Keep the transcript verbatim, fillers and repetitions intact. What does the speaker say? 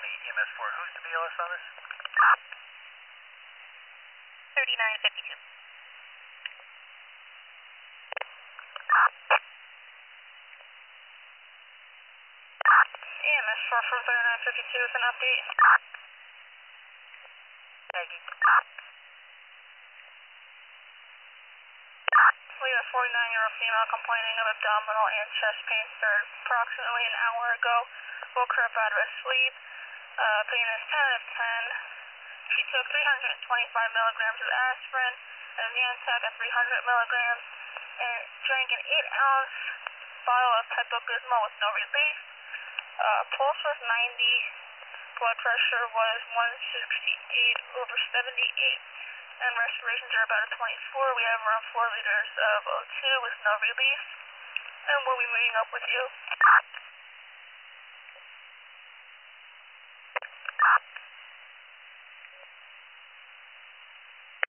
E T M S four. Who's the B L S on this? thirty-nine fifty-two. E M S four from thirty-nine fifty-two with an update. Peggy. We have a forty-nine-year-old female complaining of abdominal and chest pain started approximately an hour ago. Woke her up out of her sleep. Uh, pain is ten out of ten. She took three hundred twenty-five milligrams of aspirin and a Zantac at three hundred milligrams and drank an eight ounce bottle of Pepto-Bismol with no relief. Uh, pulse was ninety. Blood pressure was one sixty-eight over seventy-eight. And respirations are about a twenty-four. We have around four liters of O two with no relief. And we'll be meeting up with you.